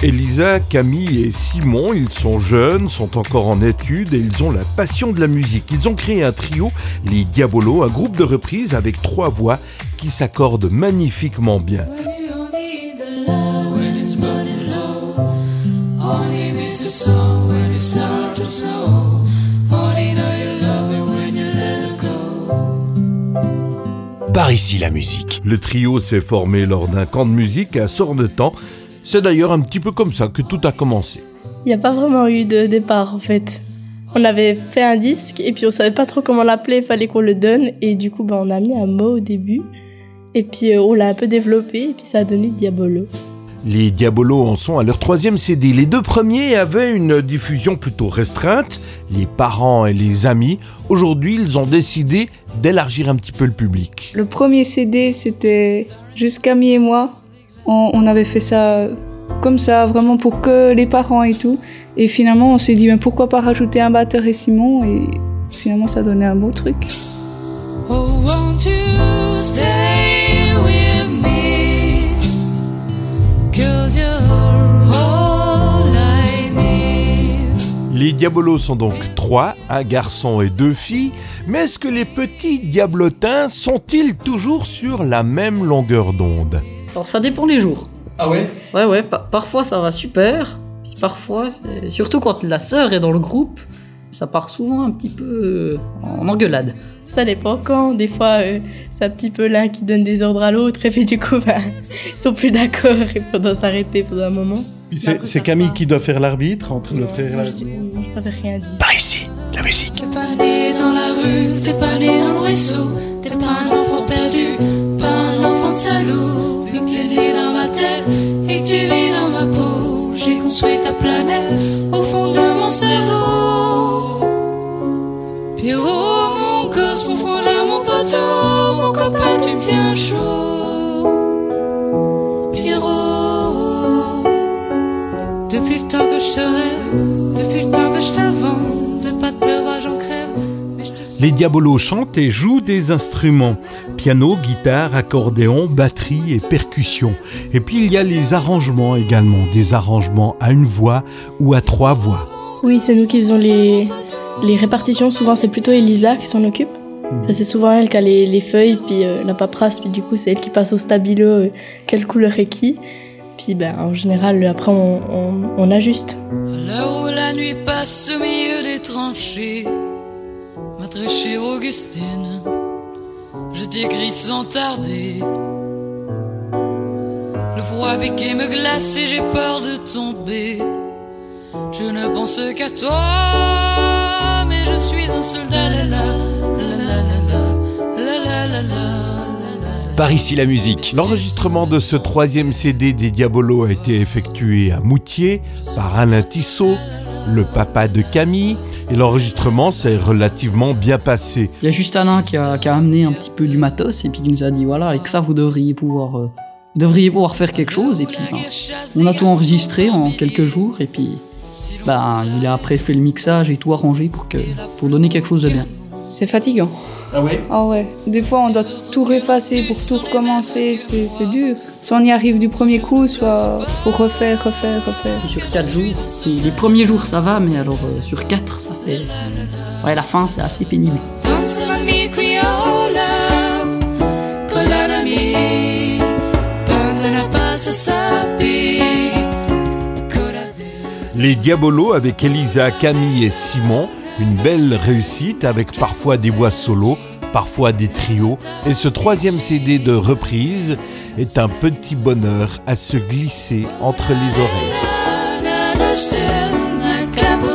Elisa, Camille et Simon, ils sont jeunes, sont encore en études et ils ont la passion de la musique. Ils ont créé un trio, les Diabolos, un groupe de reprises avec 3 voix qui s'accordent magnifiquement bien. Par ici la musique. Le trio s'est formé lors d'un camp de musique à Sornetan. C'est d'ailleurs un petit peu comme ça que tout a commencé. Il n'y a pas vraiment eu de départ en fait. On avait fait un disque et puis on savait pas trop comment l'appeler, il fallait qu'on le donne. Et du coup on a mis un mot au début. Et puis on l'a un peu développé et puis ça a donné Diabolo. Les Diabolos en sont à leur 3e CD. Les 2 premiers avaient une diffusion plutôt restreinte, les parents et les amis. Aujourd'hui, ils ont décidé d'élargir un petit peu le public. Le premier CD, c'était juste Camille et moi. On avait fait ça comme ça, vraiment pour que les parents et tout. Et finalement, on s'est dit, mais pourquoi pas rajouter un batteur et Simon ? Et finalement, ça donnait un beau truc. Oh, won't you stay with me? 'Cause you're all I need. Les Diabolos sont donc 3, un garçon et 2 filles. Mais est-ce que les petits diablotins sont-ils toujours sur la même longueur d'onde ? Alors ça dépend les jours. Ah ouais ? Ouais, parfois ça va super, puis parfois, surtout quand la sœur est dans le groupe, ça part souvent un petit peu en engueulade. Ça dépend quand, des fois c'est un petit peu l'un qui donne des ordres à l'autre et puis du coup ils sont plus d'accord et il faudra s'arrêter pendant un moment. C'est Camille qui doit faire l'arbitre entre le frère et la sœur. Je préfère rien dire. Par ici la musique. T'es pas né dans la rue, t'es pas né dans le ruisseau, t'es pas un enfant perdu, pas un enfant de salaud. Vu que t'es né dans ma tête et que tu vis dans ma peau, j'ai construit ta planète au fond de mon cerveau. Pierrot, mon gosse, mon frangin, mon poteau, mon copain, tu me tiens chaud. Pierrot, depuis le temps que je te rêve, depuis le temps que je t'avance, de pas te voir j'en crève. Les Diabolos chantent et jouent des instruments. Piano, guitare, accordéon, batterie et percussion. Et puis il y a les arrangements également, des arrangements à 1 voix ou à 3 voix. Oui, c'est nous qui faisons les répartitions. Souvent c'est plutôt Elisa qui s'en occupe. Enfin, c'est souvent elle qui a les feuilles, puis la paperasse, puis du coup c'est elle qui passe au stabilo quelle couleur est qui. Puis en général après on ajuste. Là où la nuit passe au milieu des tranchées, ma très chère Augustine, je t'écris sans tarder. Le froid piqué me glace et j'ai peur de tomber. Je ne pense qu'à toi, mais je suis un soldat. La la la la la la la la. Par ici la musique. L'enregistrement de ce 3e CD des Diabolos a été effectué à Moutier par Alain Tissot, le papa de Camille, et l'enregistrement s'est relativement bien passé. Il y a juste Alain qui a amené un petit peu du matos et puis qui nous a dit voilà, avec ça vous devriez pouvoir faire quelque chose. Et puis on a tout enregistré en quelques jours et puis il a après fait le mixage et tout arrangé pour donner quelque chose de bien. C'est fatigant. Ah ouais ? Ah ouais. Des fois, on doit tout réeffacer pour tout recommencer. C'est dur. Soit on y arrive du premier coup, soit pour refaire. Et sur 4 jours, les premiers jours ça va, mais alors sur 4 ça fait... Ouais, la fin c'est assez pénible. Les Diabolos avec Elisa, Camille et Simon, une belle réussite avec parfois des voix solo, parfois des trios. Et ce 3e CD de reprise est un petit bonheur à se glisser entre les oreilles.